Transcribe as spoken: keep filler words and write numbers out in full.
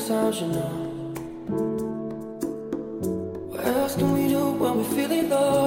times, you know. What else can we do when we're feeling low?